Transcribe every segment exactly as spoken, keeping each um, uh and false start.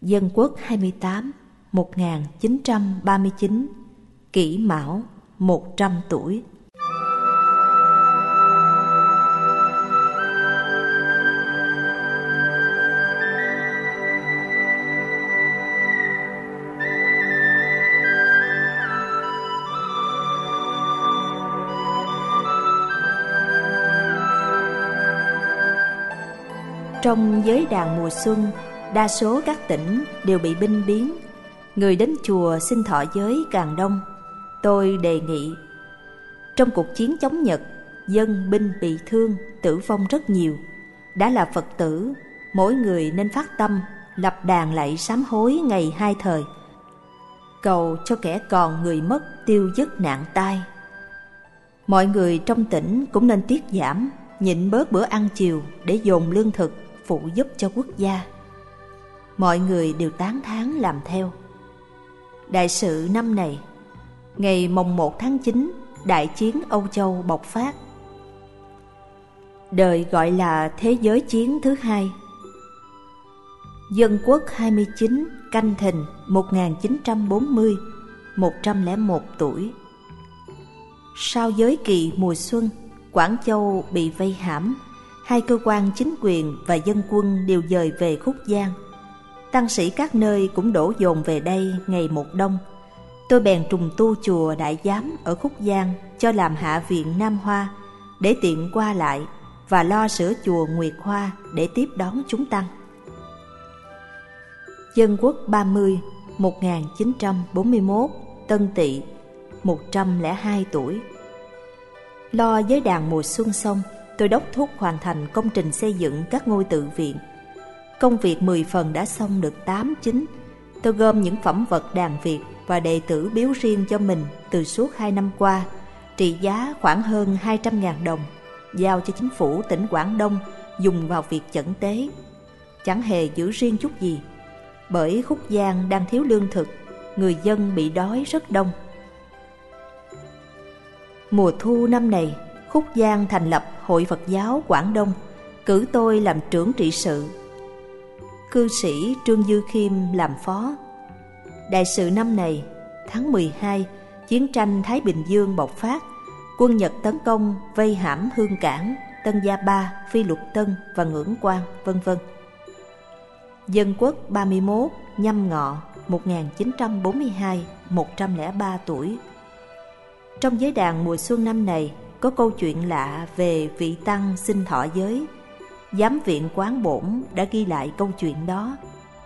Dân Quốc hai mươi tám, một nghìn chín trăm ba mươi chín, Kỷ Mão, một trăm tuổi. Trong giới đàn mùa xuân, đa số các tỉnh đều bị binh biến. Người đến chùa xin thọ giới càng đông. Tôi đề nghị, trong cuộc chiến chống Nhật, dân binh bị thương, tử vong rất nhiều. Đã là Phật tử, mỗi người nên phát tâm lập đàn lạy sám hối ngày hai thời, cầu cho kẻ còn người mất tiêu dứt nạn tai. Mọi người trong tỉnh cũng nên tiết giảm, nhịn bớt bữa ăn chiều để dồn lương thực phụ giúp cho quốc gia. Mọi người đều tán thán làm theo. Đại sự năm này, ngày mồng một tháng chín, đại chiến Âu Châu bộc phát. Đời gọi là Thế giới chiến thứ hai. Dân Quốc hai mươi chín, Canh Thìn, một nghìn chín trăm bốn mươi, một trăm lẻ một tuổi. Sau giới kỳ mùa xuân, Quảng Châu bị vây hãm. Hai cơ quan chính quyền và dân quân đều dời về Khúc Giang. Tăng sĩ các nơi cũng đổ dồn về đây ngày một đông. Tôi bèn trùng tu chùa Đại Giám ở Khúc Giang cho làm hạ viện Nam Hoa, để tiện qua lại, và lo sửa chùa Nguyệt Hoa để tiếp đón chúng tăng. Dân Quốc ba mươi, một nghìn chín trăm bốn mươi mốt, Tân Tỵ, một trăm lẻ hai tuổi. Lo giới đàn mùa xuân xong, tôi đốc thúc hoàn thành công trình xây dựng các ngôi tự viện. Công việc mười phần đã xong được tám chín. Tôi gom những phẩm vật đàn Việt và đệ tử biếu riêng cho mình từ suốt hai năm qua, trị giá khoảng hơn hai trăm ngàn đồng, giao cho chính phủ tỉnh Quảng Đông dùng vào việc chẩn tế. Chẳng hề giữ riêng chút gì, bởi Khúc Giang đang thiếu lương thực, người dân bị đói rất đông. Mùa thu năm này, Khúc Giang thành lập Hội Phật giáo Quảng Đông, cử tôi làm trưởng trị sự. Cư sĩ Trương Dư Khiêm làm phó. Đại sự năm này, tháng mười hai, chiến tranh Thái Bình Dương bộc phát. Quân Nhật tấn công, vây hãm Hương Cảng, Tân Gia Ba, Phi Lục Tân và Ngưỡng Quan, vân vân. Dân Quốc ba mươi mốt, Nhâm Ngọ, một nghìn chín trăm bốn mươi hai, một trăm lẻ ba tuổi. Trong giới đàn mùa xuân năm này, có câu chuyện lạ về vị tăng xin thọ giới. Giám viện Quán Bổn đã ghi lại câu chuyện đó.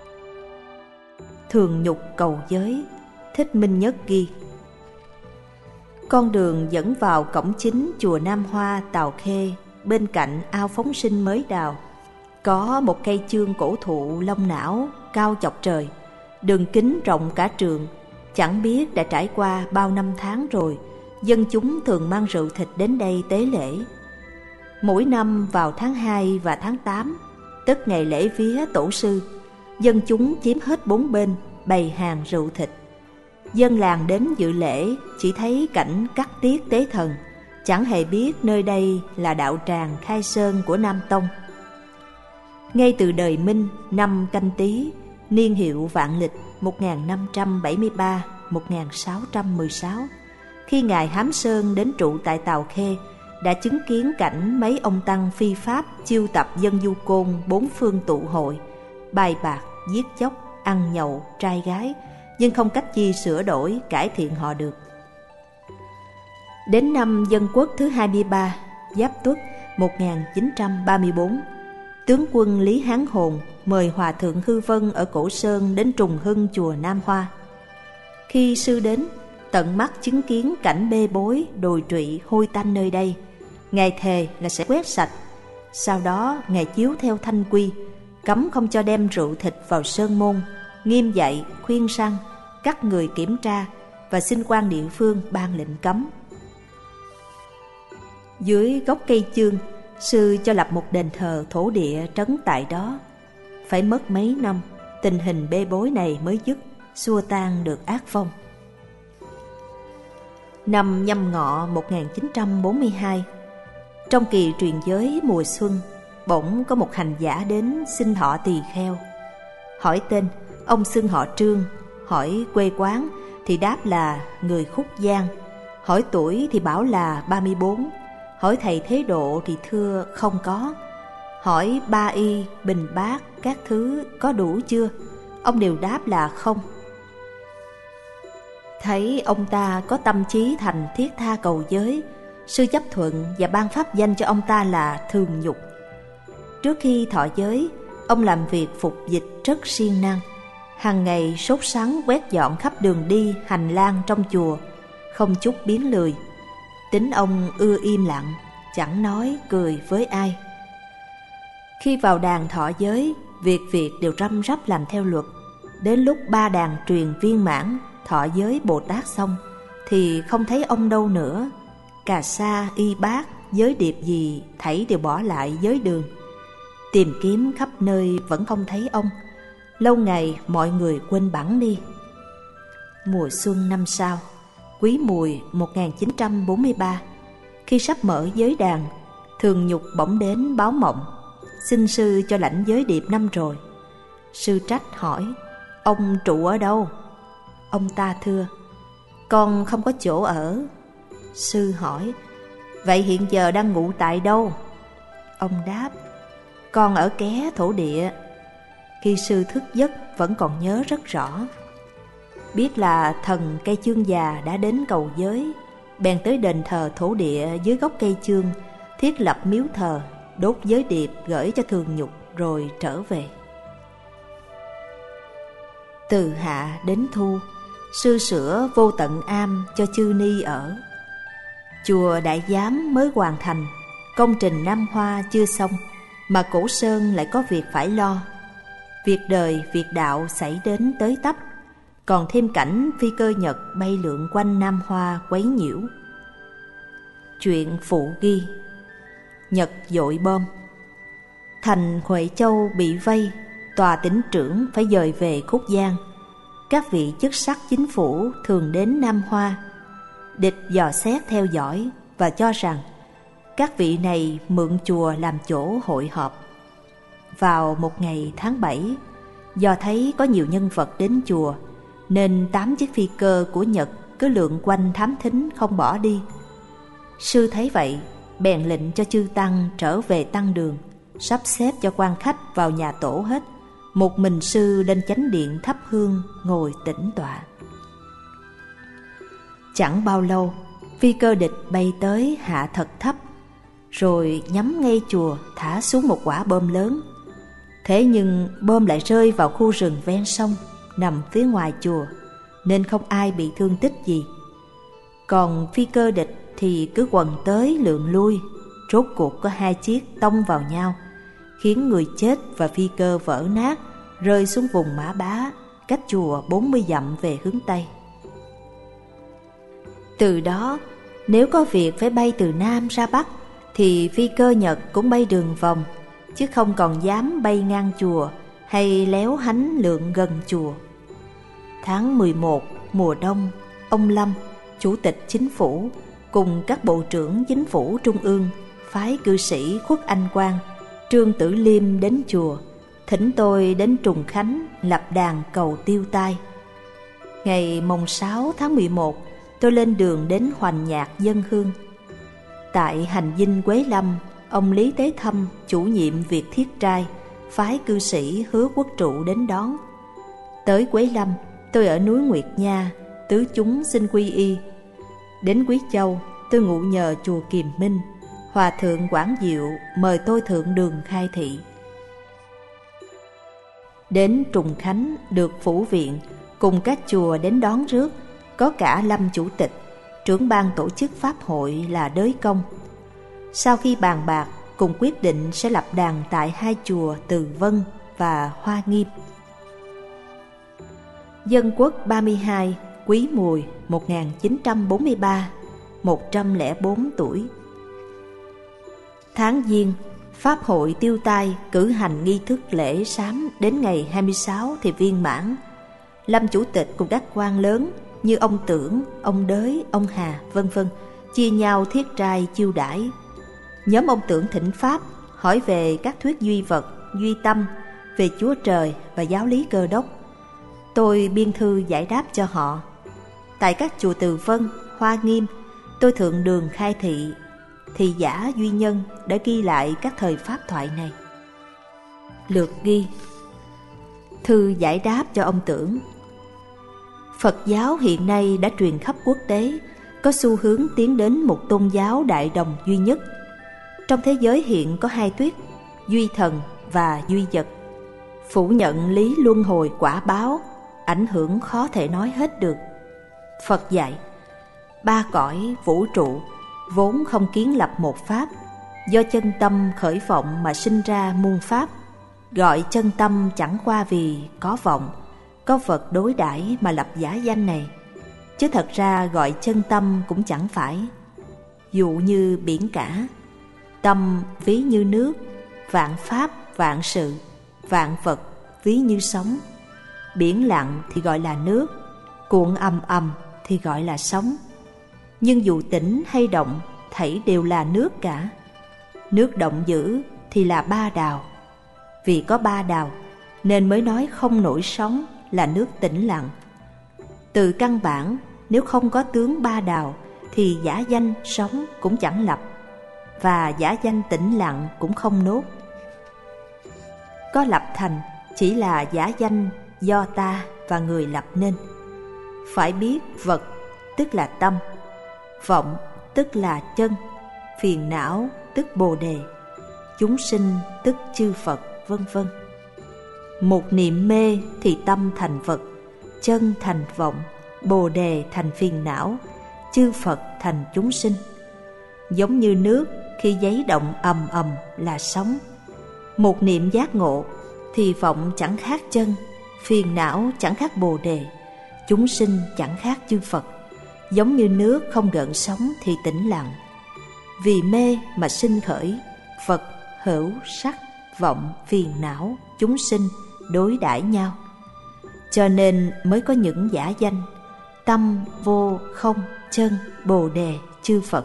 Thường nhục cầu giới, Thích Minh Nhất ghi. Con đường dẫn vào cổng chính chùa Nam Hoa Tào Khê, bên cạnh ao phóng sinh mới đào, có một cây chương cổ thụ lông não cao chọc trời, đường kính rộng cả trường. Chẳng biết đã trải qua bao năm tháng rồi, dân chúng thường mang rượu thịt đến đây tế lễ. Mỗi năm vào tháng hai và tháng tám, tức ngày lễ vía tổ sư, dân chúng chiếm hết bốn bên, bày hàng rượu thịt. Dân làng đến dự lễ chỉ thấy cảnh cắt tiết tế thần, chẳng hề biết nơi đây là đạo tràng Khai Sơn của Nam Tông. Ngay từ đời Minh, năm Canh Tý, niên hiệu vạn lịch một nghìn năm trăm bảy mươi ba đến một nghìn sáu trăm mười sáu, khi Ngài Hám Sơn đến trụ tại Tào Khê, đã chứng kiến cảnh mấy ông tăng phi pháp chiêu tập dân du côn bốn phương tụ hội, bài bạc, giết chóc, ăn nhậu, trai gái, nhưng không cách chi sửa đổi, cải thiện họ được. Đến năm Dân Quốc thứ hai mươi ba, Giáp Tuất một nghìn chín trăm ba mươi bốn, tướng quân Lý Hán Hồn mời Hòa thượng Hư Vân ở Cổ Sơn đến trùng hưng chùa Nam Hoa. Khi sư đến, tận mắt chứng kiến cảnh bê bối, đồi trụy, hôi tanh nơi đây, Ngài thề là sẽ quét sạch. Sau đó Ngài chiếu theo thanh quy, cấm không cho đem rượu thịt vào sơn môn, nghiêm dạy, khuyên răn, cắt người kiểm tra và xin quan địa phương ban lệnh cấm. Dưới gốc cây chương, sư cho lập một đền thờ thổ địa trấn tại đó. Phải mất mấy năm, tình hình bê bối này mới dứt, xua tan được ác phong. Năm Nhâm Ngọ một nghìn chín trăm bốn mươi hai, trong kỳ truyền giới mùa xuân, bỗng có một hành giả đến xin thọ tỳ kheo. Hỏi tên, Ông xưng họ Trương, hỏi quê quán thì đáp là người Khúc Giang, hỏi tuổi thì bảo là ba mươi bốn, hỏi thầy thế độ thì thưa không có, hỏi ba y, bình bát, các thứ có đủ chưa, ông đều đáp là không. Thấy ông ta có tâm trí thành thiết tha cầu giới, sư chấp thuận và ban pháp danh cho ông ta là Thường Nhục. Trước khi thọ giới, ông làm việc phục dịch rất siêng năng, hàng ngày sốt sắng quét dọn khắp đường đi hành lang trong chùa, không chút biếng lười. Tính ông ưa im lặng, chẳng nói cười với ai. Khi vào đàn thọ giới, việc việc đều răm rắp làm theo luật. Đến lúc ba đàn truyền viên mãn thọ giới Bồ Tát xong thì không thấy ông đâu nữa. Cà sa, y bát, giới điệp gì thảy đều bỏ lại giới đường. Tìm kiếm khắp nơi vẫn không thấy ông. Lâu ngày mọi người quên bẵng đi. Mùa xuân năm sau, Quý Mùi một nghìn chín trăm bốn mươi ba, khi sắp mở giới đàn, Thường Nhục bỗng đến báo mộng, xin sư cho lãnh giới điệp năm rồi. Sư trách hỏi, ông trụ ở đâu? Ông ta thưa, con không có chỗ ở. Sư hỏi, vậy hiện giờ đang ngụ tại đâu? Ông đáp, con ở Ké thổ địa. Khi sư thức giấc vẫn còn nhớ rất rõ. Biết là thần cây chương già đã đến cầu giới, bèn tới đền thờ thổ địa dưới gốc cây chương, thiết lập miếu thờ, đốt giới điệp gửi cho Thường Nhục rồi trở về. Từ hạ đến thu, sư sửa Vô Tận Am cho chư ni ở. Chùa Đại Giám mới hoàn thành, công trình Nam Hoa chưa xong, mà Cổ Sơn lại có việc phải lo. Việc đời, việc đạo xảy đến tới tấp, còn thêm cảnh phi cơ Nhật bay lượn quanh Nam Hoa quấy nhiễu. Chuyện phụ ghi: Nhật dội bom, thành Huệ Châu bị vây, tòa tỉnh trưởng phải dời về Khúc Giang. Các vị chức sắc chính phủ thường đến Nam Hoa. Địch dò xét theo dõi và cho rằng các vị này mượn chùa làm chỗ hội họp. Vào một ngày tháng bảy, do thấy có nhiều nhân vật đến chùa, nên tám chiếc phi cơ của Nhật cứ lượn quanh thám thính không bỏ đi. Sư thấy vậy, bèn lệnh cho chư tăng trở về tăng đường, sắp xếp cho quan khách vào nhà tổ hết. Một mình sư lên chánh điện thắp hương, ngồi tĩnh tọa. Chẳng bao lâu, phi cơ địch bay tới hạ thật thấp, rồi nhắm ngay chùa thả xuống một quả bom lớn. Thế nhưng bom lại rơi vào khu rừng ven sông, nằm phía ngoài chùa, nên không ai bị thương tích gì. Còn phi cơ địch thì cứ quần tới lượn lui, rốt cuộc có hai chiếc tông vào nhau, khiến người chết và phi cơ vỡ nát, rơi xuống vùng Mã Bá, cách chùa bốn mươi dặm về hướng Tây. Từ đó, nếu có việc phải bay từ Nam ra Bắc, thì phi cơ Nhật cũng bay đường vòng, chứ không còn dám bay ngang chùa hay léo hánh lượn gần chùa. Tháng mười một, mùa đông, ông Lâm, Chủ tịch Chính phủ, cùng các bộ trưởng Chính phủ Trung ương, phái cư sĩ Khuất Anh Quang, Trương Tử Liêm đến chùa, thỉnh tôi đến Trùng Khánh lập đàn cầu tiêu tai. Ngày mồng sáu tháng mười một, tôi lên đường đến Hoành Nhạc dân hương. Tại hành dinh Quế Lâm, ông Lý Tế Thâm, chủ nhiệm việc thiết trai, phái cư sĩ Hứa Quốc Trụ đến đón. Tới Quế Lâm, tôi ở núi Nguyệt Nha, tứ chúng xin quy y. Đến Quý Châu, tôi ngụ nhờ chùa Kiềm Minh. Hòa thượng Quảng Diệu mời tôi thượng đường khai thị. Đến Trùng Khánh được phủ viện, cùng các chùa đến đón rước, có cả Lâm chủ tịch, trưởng ban tổ chức pháp hội là Đới Công. Sau khi bàn bạc, cùng quyết định sẽ lập đàn tại hai chùa Từ Vân và Hoa Nghiêm. Dân Quốc ba mươi hai, Quý Mùi một nghìn chín trăm bốn mươi ba, một trăm lẻ bốn tuổi. Tháng Giêng, pháp hội tiêu tai cử hành nghi thức lễ sám đến ngày hai mươi sáu thì viên mãn. Lâm chủ tịch cùng các quan lớn như ông Tưởng, ông Đới, ông Hà, vân vân chia nhau thiết trai chiêu đãi. Nhóm ông Tưởng thỉnh pháp, hỏi về các thuyết duy vật, duy tâm, về Chúa Trời và giáo lý Cơ Đốc. tôi biên thư giải đáp cho họ. Tại các chùa Từ Vân, Hoa Nghiêm, tôi thượng đường khai thị, thì giả Duy Nhân đã ghi lại các thời pháp thoại này. Lược ghi: thư giải đáp cho ông Tưởng. Phật giáo hiện nay đã truyền khắp quốc tế, có xu hướng tiến đến một tôn giáo đại đồng duy nhất. Trong thế giới hiện có hai thuyết, duy thần và duy vật. Phủ nhận lý luân hồi quả báo, ảnh hưởng khó thể nói hết được. Phật dạy, ba cõi vũ trụ vốn không kiến lập một pháp, do chân tâm khởi vọng mà sinh ra muôn pháp. Gọi chân tâm chẳng qua vì có vọng, có vật đối đãi mà lập giả danh này, chứ thật ra gọi chân tâm cũng chẳng phải. Dụ như biển cả, tâm ví như nước, vạn pháp vạn sự, vạn vật ví như sóng. Biển lặng thì gọi là nước, cuộn ầm ầm thì gọi là sóng. Nhưng dù tĩnh hay động, thảy đều là nước cả. Nước động dữ thì là ba đào. Vì có ba đào nên mới nói không nổi sóng là nước tĩnh lặng. Từ căn bản, nếu không có tướng ba đào thì giả danh sóng cũng chẳng lập, và giả danh tĩnh lặng cũng không nốt. Có lập thành chỉ là giả danh do ta và người lập nên. Phải biết vật tức là tâm, vọng tức là chân, phiền não tức bồ đề, chúng sinh tức chư Phật, vân vân. Một niệm mê thì tâm thành vật, chân thành vọng, bồ đề thành phiền não, chư Phật thành chúng sinh. Giống như nước khi giấy động ầm ầm là sóng. Một niệm giác ngộ thì vọng chẳng khác chân, phiền não chẳng khác bồ đề, chúng sinh chẳng khác chư Phật. Giống như nước không gợn sóng thì tĩnh lặng. Vì mê mà sinh khởi, Phật, hữu, sắc, vọng, phiền não, chúng sinh đối đãi nhau. Cho nên mới có những giả danh tâm, vô, không, chân, bồ đề, chư Phật.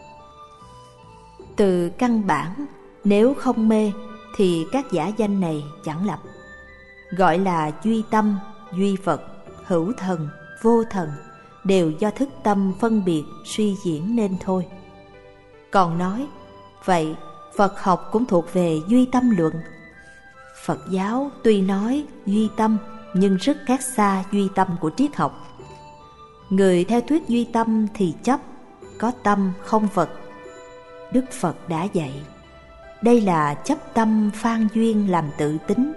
Từ căn bản, nếu không mê thì các giả danh này chẳng lập. Gọi là duy tâm, duy Phật, hữu thần, vô thần, đều do thức tâm phân biệt suy diễn nên thôi. Còn nói, vậy Phật học cũng thuộc về duy tâm luận. Phật giáo tuy nói duy tâm nhưng rất khác xa duy tâm của triết học. Người theo thuyết duy tâm thì chấp, có tâm không vật. Đức Phật đã dạy, đây là chấp tâm phan duyên làm tự tính,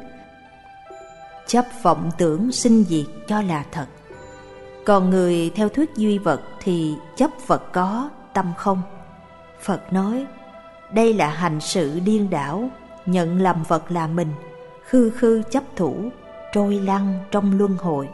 chấp vọng tưởng sinh diệt cho là thật. Còn người theo thuyết duy vật thì chấp vật có, tâm không. Phật nói, đây là hành sự điên đảo, nhận lầm vật là mình, khư khư chấp thủ, trôi lăn trong luân hồi.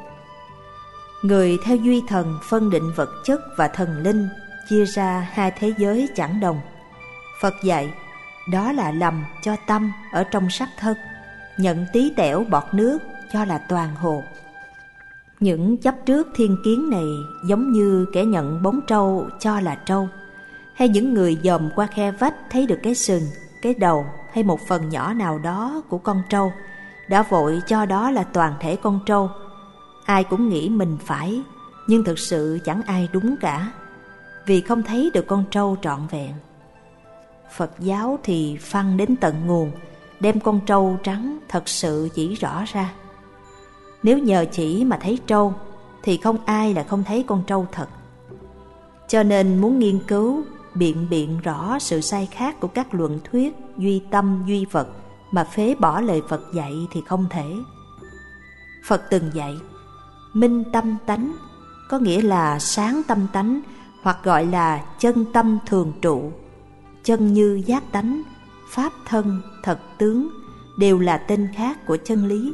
Người theo duy thần phân định vật chất và thần linh, chia ra hai thế giới chẳng đồng. Phật dạy, đó là lầm cho tâm ở trong sắc thân, nhận tí tẻo bọt nước cho là toàn hồ. Những chấp trước thiên kiến này giống như kẻ nhận bóng trâu cho là trâu, hay những người dòm qua khe vách thấy được cái sừng, cái đầu hay một phần nhỏ nào đó của con trâu, đã vội cho đó là toàn thể con trâu. Ai cũng nghĩ mình phải, nhưng thực sự chẳng ai đúng cả, vì không thấy được con trâu trọn vẹn. Phật giáo thì phăng đến tận nguồn, đem con trâu trắng thật sự chỉ rõ ra. Nếu nhờ chỉ mà thấy trâu, thì không ai là không thấy con trâu thật. Cho nên muốn nghiên cứu, biện biện rõ sự sai khác của các luận thuyết duy tâm duy vật mà phế bỏ lời Phật dạy thì không thể. Phật từng dạy, minh tâm tánh, có nghĩa là sáng tâm tánh, hoặc gọi là chân tâm thường trụ. Chân như giác tánh, pháp thân, thật tướng đều là tên khác của chân lý.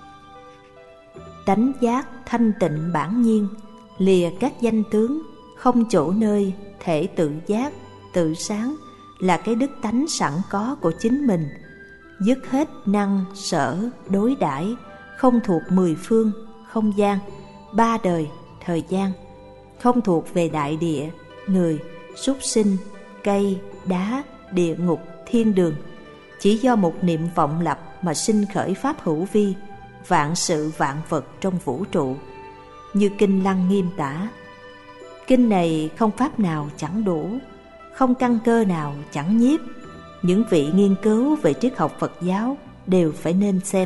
Tánh giác thanh tịnh bản nhiên, lìa các danh tướng, không chỗ nơi, thể tự giác, tự sáng, là cái đức tánh sẵn có của chính mình, dứt hết năng, sở, đối đãi, không thuộc mười phương, không gian, ba đời, thời gian, không thuộc về đại địa, người, súc sinh, cây, đá, địa ngục, thiên đường, chỉ do một niệm vọng lập mà sinh khởi pháp hữu vi, vạn sự vạn vật trong vũ trụ, như Kinh Lăng Nghiêm tả. Kinh này không pháp nào chẳng đủ, không căn cơ nào chẳng nhiếp. Những vị nghiên cứu về triết học Phật giáo đều phải nên xem.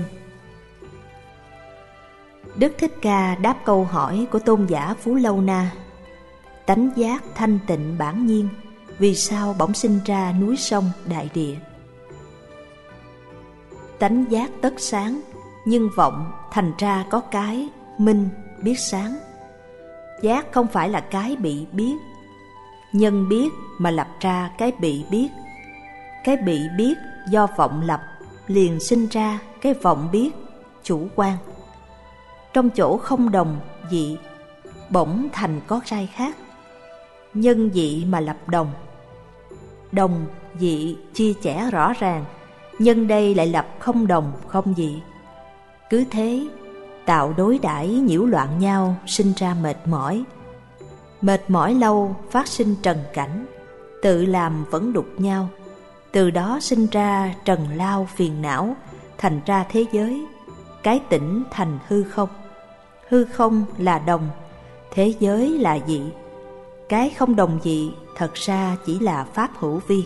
Đức Thích Ca đáp câu hỏi của tôn giả Phú Lâu Na: tánh giác thanh tịnh bản nhiên, vì sao bỗng sinh ra núi sông đại địa? Tánh giác tất sáng, nhưng vọng thành ra có cái minh biết sáng. Giác không phải là cái bị biết, nhân biết mà lập ra cái bị biết. Cái bị biết do vọng lập, liền sinh ra cái vọng biết chủ quan. Trong chỗ không đồng dị, bỗng thành có sai khác. Nhân dị mà lập đồng, đồng dị chia chẽ rõ ràng, nhân đây lại lập không đồng không dị. Cứ thế tạo đối đãi nhiễu loạn nhau, sinh ra mệt mỏi. Mệt mỏi lâu phát sinh trần cảnh, tự làm vẫn đục nhau. Từ đó sinh ra trần lao phiền não, thành ra thế giới. Cái tĩnh thành hư không, hư không là đồng, thế giới là dị. Cái không đồng dị thật ra chỉ là pháp hữu vi.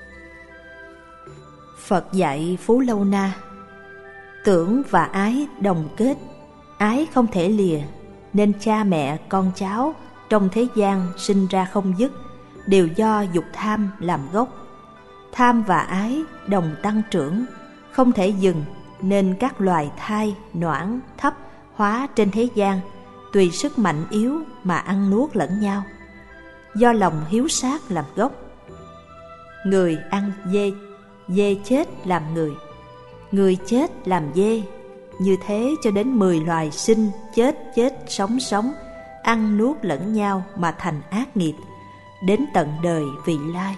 Phật dạy Phú Lâu Na: tưởng và ái đồng kết, ái không thể lìa, nên cha mẹ con cháu trong thế gian sinh ra không dứt, đều do dục tham làm gốc. Tham và ái đồng tăng trưởng, không thể dừng, nên các loài thai, noãn, thấp, hóa trên thế gian tùy sức mạnh yếu mà ăn nuốt lẫn nhau, do lòng hiếu sát làm gốc. Người ăn dê, dê chết làm người, người chết làm dê. Như thế cho đến mười loài sinh, chết, chết, sống, sống, ăn nuốt lẫn nhau mà thành ác nghiệp, đến tận đời vị lai.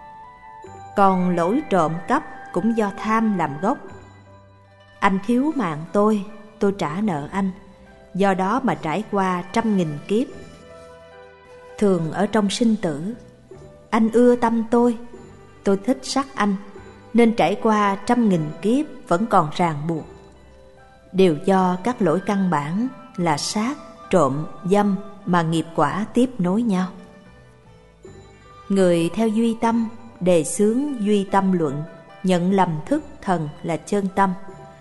Còn lỗi trộm cắp cũng do tham làm gốc. Anh thiếu mạng tôi, tôi trả nợ anh, do đó mà trải qua trăm nghìn kiếp. Thường ở trong sinh tử, anh ưa tâm tôi, tôi thích sắc anh, nên trải qua trăm nghìn kiếp vẫn còn ràng buộc. Đều do các lỗi căn bản là sát, trộm, dâm mà nghiệp quả tiếp nối nhau. Người theo duy tâm đề xướng duy tâm luận, nhận lầm thức thần là chân tâm.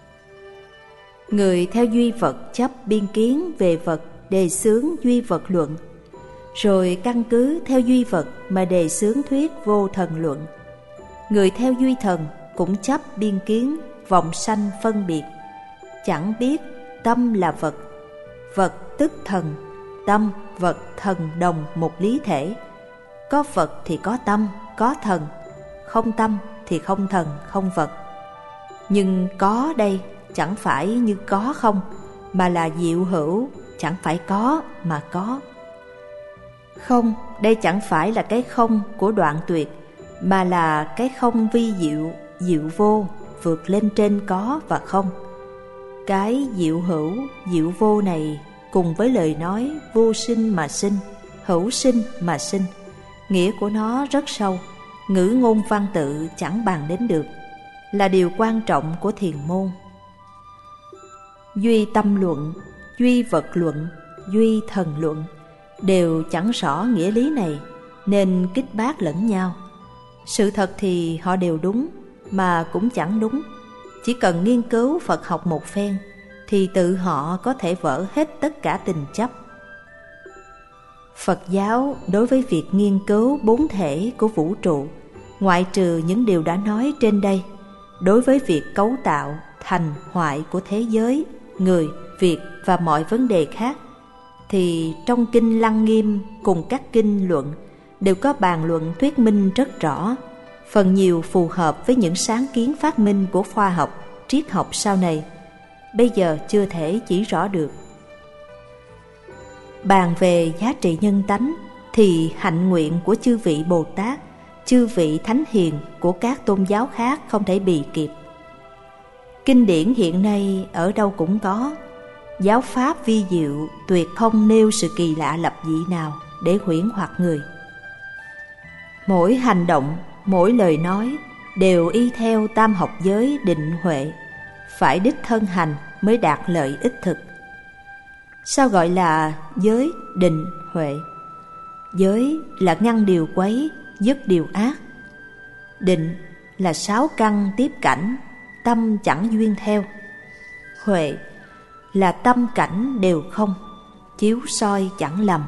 Người theo duy vật chấp biên kiến về vật đề xướng duy vật luận, rồi căn cứ theo duy vật mà đề xướng thuyết vô thần luận. Người theo duy thần cũng chấp biên kiến vọng sanh phân biệt, chẳng biết tâm là vật, vật tức thần, tâm, vật, thần đồng một lý thể. Có vật thì có tâm, có thần, không tâm thì không thần, không vật. Nhưng có đây chẳng phải như có không, mà là diệu hữu, chẳng phải có mà có. Không, đây chẳng phải là cái không của đoạn tuyệt, mà là cái không vi diệu, diệu vô, vượt lên trên có và không. Cái diệu hữu, diệu vô này cùng với lời nói vô sinh mà sinh, hữu sinh mà sinh, nghĩa của nó rất sâu, ngữ ngôn văn tự chẳng bàn đến được, là điều quan trọng của thiền môn. Duy tâm luận, duy vật luận, duy thần luận đều chẳng rõ nghĩa lý này, nên kích bác lẫn nhau. Sự thật thì họ đều đúng, mà cũng chẳng đúng. Chỉ cần nghiên cứu Phật học một phen, thì tự họ có thể vỡ hết tất cả tình chấp. Phật giáo đối với việc nghiên cứu bốn thể của vũ trụ, ngoại trừ những điều đã nói trên đây, đối với việc cấu tạo, thành, hoại của thế giới, người, việc và mọi vấn đề khác, thì trong Kinh Lăng Nghiêm cùng các kinh luận đều có bàn luận thuyết minh rất rõ, phần nhiều phù hợp với những sáng kiến phát minh của khoa học, triết học sau này, bây giờ chưa thể chỉ rõ được. Bàn về giá trị nhân tánh thì hạnh nguyện của chư vị Bồ Tát, chư vị Thánh Hiền của các tôn giáo khác không thể bì kịp. Kinh điển hiện nay ở đâu cũng có, giáo pháp vi diệu tuyệt không nêu sự kỳ lạ lập dị nào để huyễn hoặc người. Mỗi hành động, mỗi lời nói đều y theo tam học giới định huệ, phải đích thân hành mới đạt lợi ích thực. Sao gọi là giới, định, huệ? Giới là ngăn điều quấy, dứt điều ác. Định là sáu căn tiếp cảnh, tâm chẳng duyên theo. Huệ là tâm cảnh đều không, chiếu soi chẳng lầm.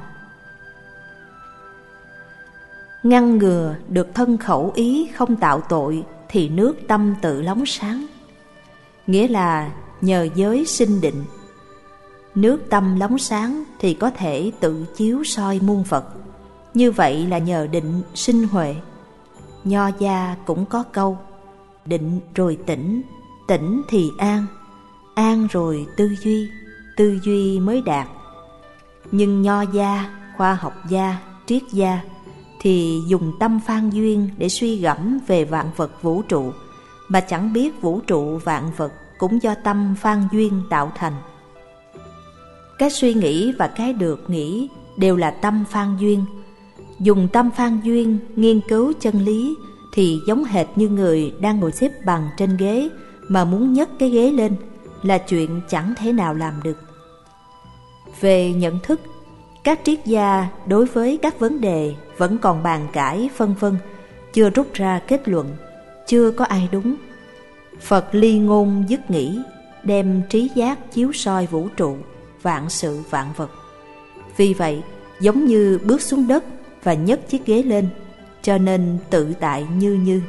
Ngăn ngừa được thân khẩu ý không tạo tội thì nước tâm tự lóng sáng. Nghĩa là nhờ giới sinh định, nước tâm lóng sáng thì có thể tự chiếu soi muôn vật. Như vậy là nhờ định sinh huệ. Nho gia cũng có câu: định rồi tỉnh, tỉnh thì an, an rồi tư duy, tư duy mới đạt. Nhưng nho gia, khoa học gia, triết gia thì dùng tâm phan duyên để suy gẫm về vạn vật vũ trụ, mà chẳng biết vũ trụ vạn vật cũng do tâm phan duyên tạo thành. Cái suy nghĩ và cái được nghĩ đều là tâm phan duyên. Dùng tâm phan duyên nghiên cứu chân lý thì giống hệt như người đang ngồi xếp bằng trên ghế mà muốn nhấc cái ghế lên là chuyện chẳng thể nào làm được. Về nhận thức, các triết gia đối với các vấn đề vẫn còn bàn cãi phân vân, chưa rút ra kết luận, chưa có ai đúng. Phật ly ngôn dứt nghĩ, đem trí giác chiếu soi vũ trụ, vạn sự vạn vật. Vì vậy, giống như bước xuống đất và nhấc chiếc ghế lên, cho nên tự tại như như.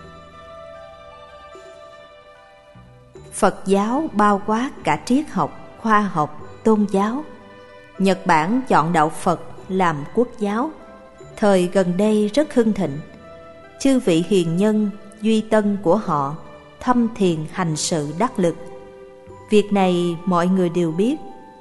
Phật giáo bao quát cả triết học, khoa học, tôn giáo. Nhật Bản chọn đạo Phật làm quốc giáo, thời gần đây rất hưng thịnh. Chư vị hiền nhân, duy tân của họ thâm thiền hành sự đắc lực. Việc này mọi người đều biết.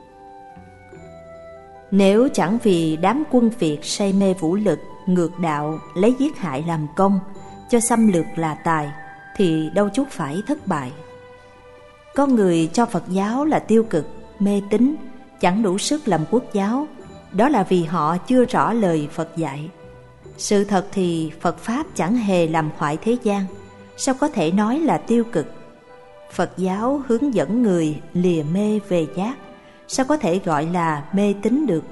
Nếu chẳng vì đám quân Việt say mê vũ lực, ngược đạo, lấy giết hại làm công, cho xâm lược là tài, thì đâu chút phải thất bại. Có người cho Phật giáo là tiêu cực, mê tín, chẳng đủ sức làm quốc giáo. Đó là vì họ chưa rõ lời Phật dạy. Sự thật thì Phật Pháp chẳng hề làm hoại thế gian, sao có thể nói là tiêu cực? Phật giáo hướng dẫn người lìa mê về giác, sao có thể gọi là mê tín được?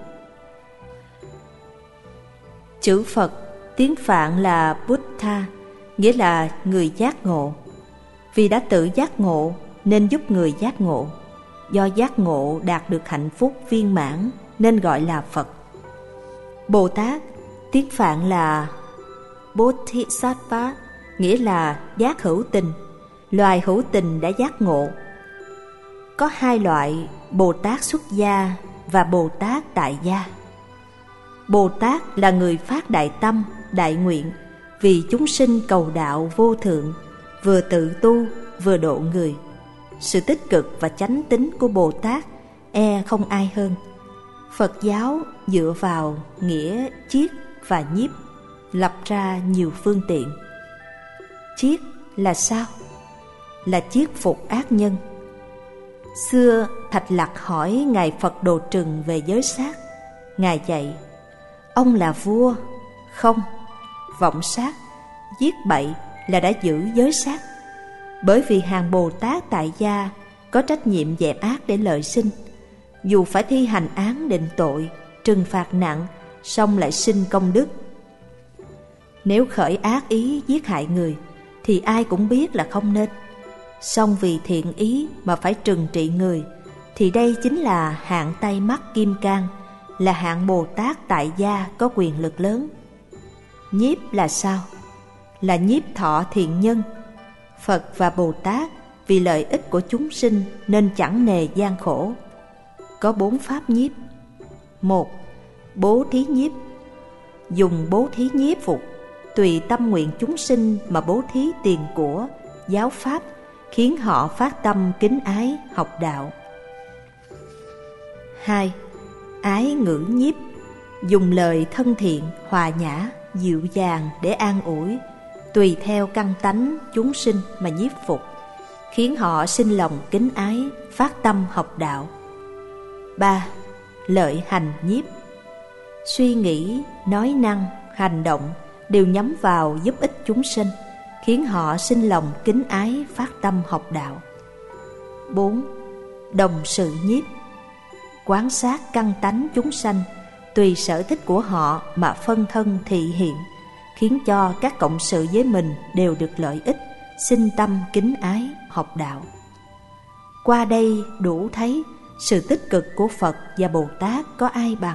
Chữ Phật tiếng Phạn là Buddha, nghĩa là người giác ngộ. Vì đã tự giác ngộ nên giúp người giác ngộ. Do giác ngộ đạt được hạnh phúc viên mãn nên gọi là Phật. Bồ Tát tiếng Phạn là Bodhisattva, nghĩa là giác hữu tình, loài hữu tình đã giác ngộ. Có hai loại Bồ Tát xuất gia và Bồ Tát tại gia. Bồ Tát là người phát đại tâm, đại nguyện vì chúng sinh cầu đạo vô thượng, vừa tự tu vừa độ người. Sự tích cực và chánh tín của Bồ Tát e không ai hơn. Phật giáo dựa vào nghĩa chiết và nhiếp, lập ra nhiều phương tiện. Chiết là sao? Là chiết phục ác nhân. Xưa Thạch Lặc hỏi Ngài Phật Đồ Trừng về giới sát. Ngài dạy: ông là vua, không vọng sát, giết bậy là đã giữ giới sát. Bởi vì hàng Bồ Tát tại gia có trách nhiệm dẹp ác để lợi sinh, dù phải thi hành án định tội, trừng phạt nặng, song lại sinh công đức. Nếu khởi ác ý giết hại người thì ai cũng biết là không nên, song vì thiện ý mà phải trừng trị người, thì đây chính là hạng tay mắt kim cang, là hạng Bồ Tát tại gia có quyền lực lớn. Nhiếp là sao? Là nhiếp thọ thiện nhân. Phật và Bồ Tát vì lợi ích của chúng sinh nên chẳng nề gian khổ. Có bốn pháp nhiếp. Một, bố thí nhiếp. Dùng bố thí nhiếp phục, tùy tâm nguyện chúng sinh mà bố thí tiền của, giáo pháp, khiến họ phát tâm kính ái, học đạo. Hai, ái ngữ nhiếp. Dùng lời thân thiện, hòa nhã, dịu dàng để an ủi, tùy theo căn tánh chúng sinh mà nhiếp phục, khiến họ sinh lòng kính ái, phát tâm học đạo. Ba, lợi hành nhiếp. Suy nghĩ, nói năng, hành động đều nhắm vào giúp ích chúng sinh, khiến họ sinh lòng kính ái, phát tâm học đạo. Bốn, đồng sự nhiếp. Quán sát căn tánh chúng sanh, tùy sở thích của họ mà phân thân thị hiện, khiến cho các cộng sự với mình đều được lợi ích, sinh tâm kính ái, học đạo. Qua đây đủ thấy sự tích cực của Phật và Bồ Tát có ai bằng.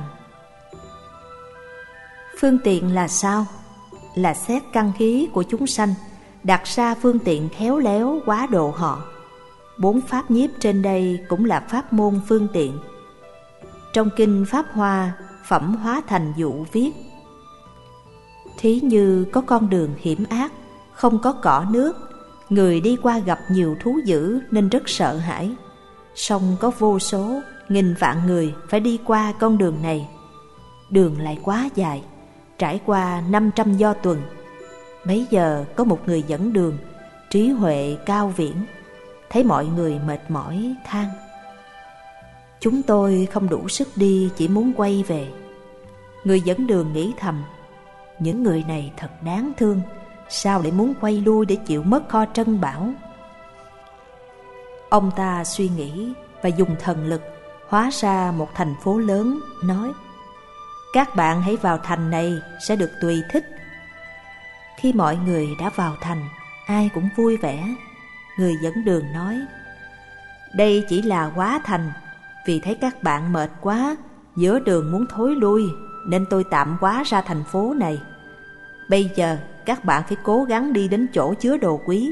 Phương tiện là sao? Là xét căn khí của chúng sanh, đặt ra phương tiện khéo léo quá độ họ. Bốn pháp nhiếp trên đây cũng là pháp môn phương tiện. Trong kinh Pháp Hoa, Phẩm Hóa Thành Dụ viết: thí như có con đường hiểm ác, không có cỏ nước, người đi qua gặp nhiều thú dữ nên rất sợ hãi. Song có vô số, nghìn vạn người phải đi qua con đường này. Đường lại quá dài, trải qua năm trăm do tuần. Bấy giờ có một người dẫn đường, trí huệ cao viễn, thấy mọi người mệt mỏi than: chúng tôi không đủ sức đi, chỉ muốn quay về. Người dẫn đường nghĩ thầm: những người này thật đáng thương, sao lại muốn quay lui để chịu mất kho trân bảo. Ông ta suy nghĩ và dùng thần lực hóa ra một thành phố lớn, nói: các bạn hãy vào thành này sẽ được tùy thích. Khi mọi người đã vào thành, ai cũng vui vẻ. Người dẫn đường nói: đây chỉ là hóa thành, vì thấy các bạn mệt quá, giữa đường muốn thối lui, nên tôi tạm hóa ra thành phố này. Bây giờ các bạn phải cố gắng đi đến chỗ chứa đồ quý.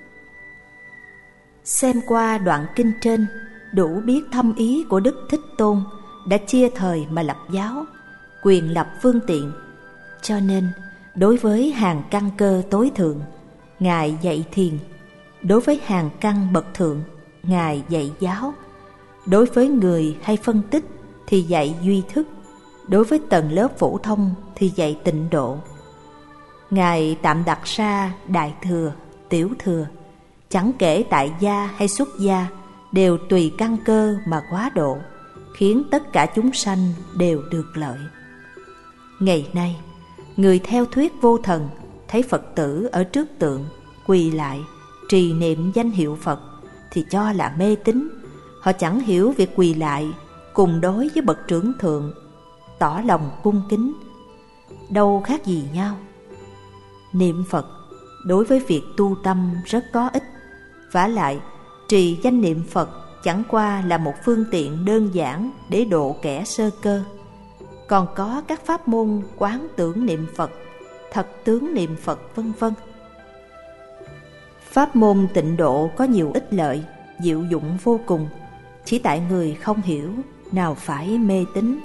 Xem qua đoạn kinh trên, đủ biết thâm ý của Đức Thích Tôn đã chia thời mà lập giáo, quyền lập phương tiện. Cho nên đối với hàng căn cơ tối thượng, Ngài dạy thiền; đối với hàng căn bậc thượng, Ngài dạy giáo; đối với người hay phân tích thì dạy duy thức; đối với tầng lớp phổ thông thì dạy tịnh độ. Ngài tạm đặt ra đại thừa, tiểu thừa, chẳng kể tại gia hay xuất gia, đều tùy căn cơ mà quá độ, khiến tất cả chúng sanh đều được lợi. Ngày nay, người theo thuyết vô thần thấy Phật tử ở trước tượng quỳ lại trì niệm danh hiệu Phật thì cho là mê tín. Họ chẳng hiểu việc quỳ lại cùng đối với bậc trưởng thượng, tỏ lòng cung kính, đâu khác gì nhau. Niệm Phật đối với việc tu tâm rất có ích. Vả lại, trì danh niệm Phật chẳng qua là một phương tiện đơn giản để độ kẻ sơ cơ. Còn có các pháp môn quán tưởng niệm Phật, thật tướng niệm Phật vân vân. Pháp môn tịnh độ có nhiều ích lợi, diệu dụng vô cùng, chỉ tại người không hiểu, nào phải mê tín.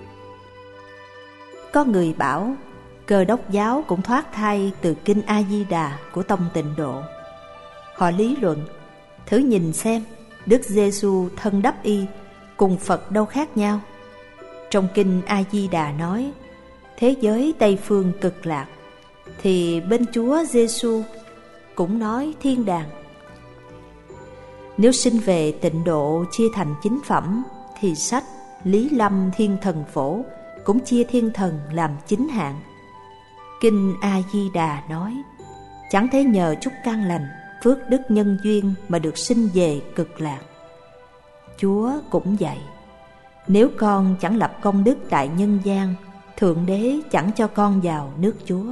Có người bảo Cơ Đốc giáo cũng thoát thai từ kinh A Di Đà của tông Tịnh Độ. Họ lý luận: thử nhìn xem, Đức Giêsu thân đắp y cùng Phật đâu khác nhau. Trong kinh A Di Đà nói thế giới Tây phương cực lạc, thì bên Chúa Giêsu cũng nói thiên đàng. Nếu sinh về tịnh độ chia thành chính phẩm, thì sách Lý Lâm Thiên Thần Phổ cũng chia thiên thần làm chính hạng. Kinh A Di Đà nói chẳng thể nhờ chút căn lành, phước đức nhân duyên mà được sinh về cực lạc. Chúa cũng vậy, nếu con chẳng lập công đức tại nhân gian, Thượng Đế chẳng cho con vào nước Chúa.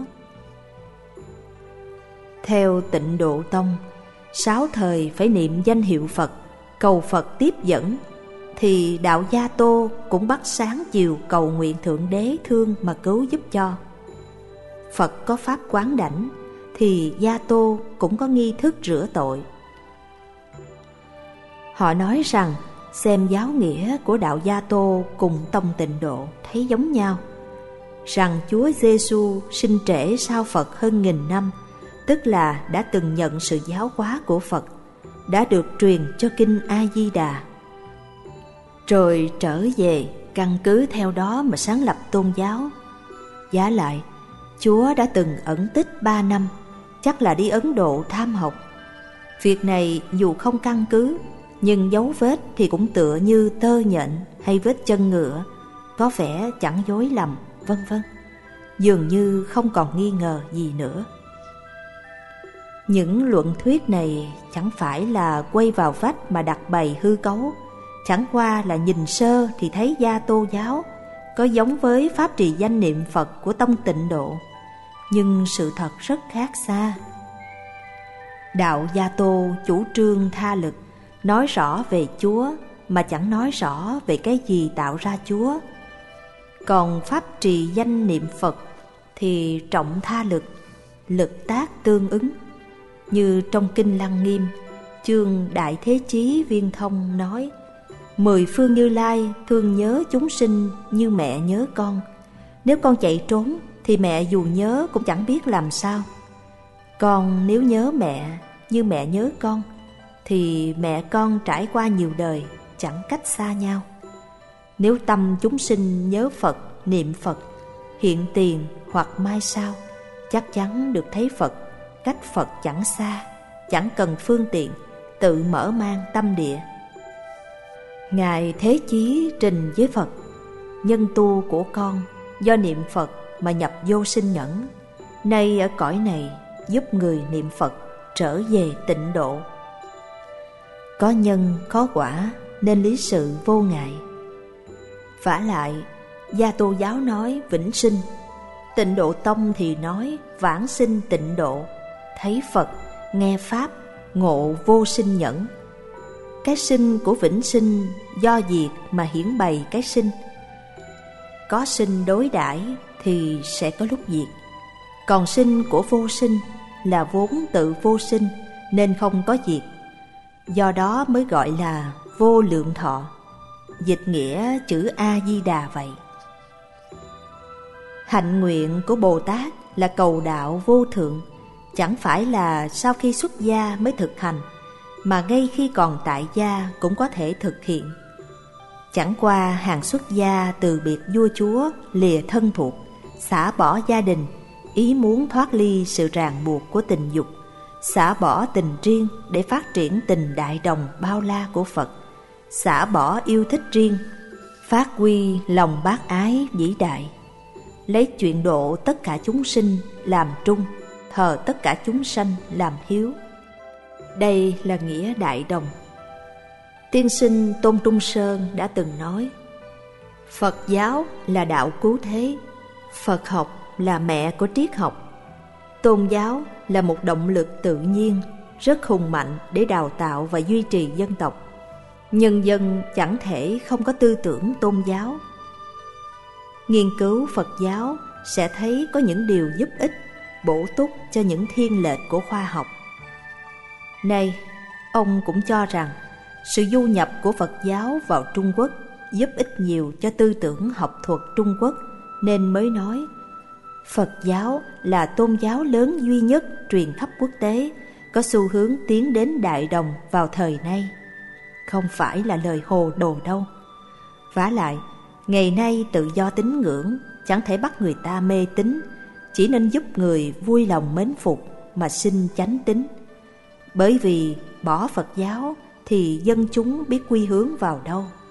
Theo Tịnh Độ Tông, sáu thời phải niệm danh hiệu Phật, cầu Phật tiếp dẫn, thì đạo Gia Tô cũng bắt sáng chiều cầu nguyện Thượng Đế thương mà cứu giúp cho. Phật có pháp quán đảnh, thì Gia Tô cũng có nghi thức rửa tội. Họ nói rằng xem giáo nghĩa của đạo Gia Tô cùng tông Tịnh Độ thấy giống nhau, rằng Chúa Giêsu sinh trễ sau Phật hơn nghìn năm, tức là đã từng nhận sự giáo hóa của Phật, đã được truyền cho kinh A Di Đà, rồi trở về căn cứ theo đó mà sáng lập tôn giáo. Vả lại, Chúa đã từng ẩn tích ba năm, chắc là đi Ấn Độ tham học. Việc này dù không căn cứ, nhưng dấu vết thì cũng tựa như tơ nhện hay vết chân ngựa, có vẻ chẳng dối lầm, vân vân. Dường như không còn nghi ngờ gì nữa. Những luận thuyết này chẳng phải là quay vào vách mà đặt bày hư cấu, chẳng qua là nhìn sơ thì thấy Gia Tô giáo có giống với pháp trì danh niệm Phật của tông Tịnh Độ, nhưng sự thật rất khác xa. Đạo Gia Tô chủ trương tha lực, nói rõ về Chúa mà chẳng nói rõ về cái gì tạo ra Chúa. Còn pháp trì danh niệm Phật thì trọng tha lực, lực tác tương ứng. Như trong Kinh Lăng Nghiêm, chương Đại Thế Chí Viên Thông nói: Mười phương Như Lai thương nhớ chúng sinh như mẹ nhớ con. Nếu con chạy trốn thì mẹ dù nhớ cũng chẳng biết làm sao. Con nếu nhớ mẹ như mẹ nhớ con thì mẹ con trải qua nhiều đời chẳng cách xa nhau. Nếu tâm chúng sinh nhớ Phật, niệm Phật, hiện tiền hoặc mai sau, chắc chắn được thấy Phật, cách Phật chẳng xa, chẳng cần phương tiện, tự mở mang tâm địa. Ngài Thế Chí trình với Phật: Nhân tu của con do niệm Phật mà nhập vô sinh nhẫn, nay ở cõi này giúp người niệm Phật trở về tịnh độ. Có nhân có quả nên lý sự vô ngại. Vả lại, Gia Tô giáo nói vĩnh sinh, Tịnh Độ Tông thì nói vãng sinh tịnh độ, thấy Phật, nghe Pháp, ngộ vô sinh nhẫn. Cái sinh của vĩnh sinh do diệt mà hiển bày cái sinh. Có sinh đối đãi thì sẽ có lúc diệt. Còn sinh của vô sinh là vốn tự vô sinh nên không có diệt. Do đó mới gọi là vô lượng thọ. Dịch nghĩa chữ A-di-đà vậy. Hạnh nguyện của Bồ Tát là cầu đạo vô thượng, chẳng phải là sau khi xuất gia mới thực hành, mà ngay khi còn tại gia cũng có thể thực hiện. Chẳng qua hàng xuất gia từ biệt vua chúa, lìa thân thuộc, xả bỏ gia đình, ý muốn thoát ly sự ràng buộc của tình dục, xả bỏ tình riêng để phát triển tình đại đồng bao la của Phật, xả bỏ yêu thích riêng, phát huy lòng bác ái vĩ đại, lấy chuyện độ tất cả chúng sinh làm trung, thờ tất cả chúng sanh làm hiếu. Đây là nghĩa đại đồng. Tiên sinh Tôn Trung Sơn đã từng nói: Phật giáo là đạo cứu thế, Phật học là mẹ của triết học. Tôn giáo là một động lực tự nhiên rất hùng mạnh để đào tạo và duy trì dân tộc. Nhân dân chẳng thể không có tư tưởng tôn giáo. Nghiên cứu Phật giáo sẽ thấy có những điều giúp ích, bổ túc cho những thiên lệch của khoa học. Nay, ông cũng cho rằng sự du nhập của Phật giáo vào Trung Quốc giúp ích nhiều cho tư tưởng học thuật Trung Quốc, nên mới nói Phật giáo là tôn giáo lớn duy nhất truyền khắp quốc tế, có xu hướng tiến đến đại đồng vào thời nay. Không phải là lời hồ đồ đâu. Vả lại, ngày nay tự do tín ngưỡng chẳng thể bắt người ta mê tín, chỉ nên giúp người vui lòng mến phục mà sinh chánh tín. Bởi vì bỏ Phật giáo thì dân chúng biết quy hướng vào đâu.